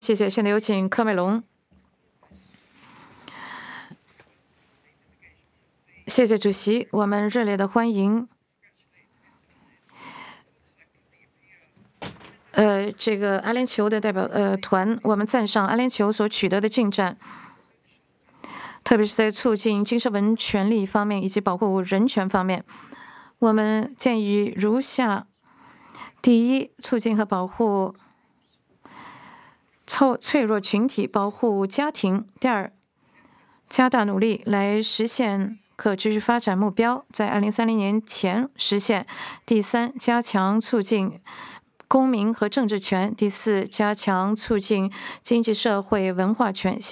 谢谢。现在有请科梅隆。谢谢主席，我们热烈的欢迎这个阿联酋的代表团，我们赞赏阿联酋所取得的进展，特别是在促进经社文权利方面以及保护人权方面。我们建议如下：第一，促进和保护脆弱群体，保护家庭；第二，加大努力来实现可持续发展目标，在2030年前实现；第三，加强促进公民和政治权；第四，加强促进经济社会文化权。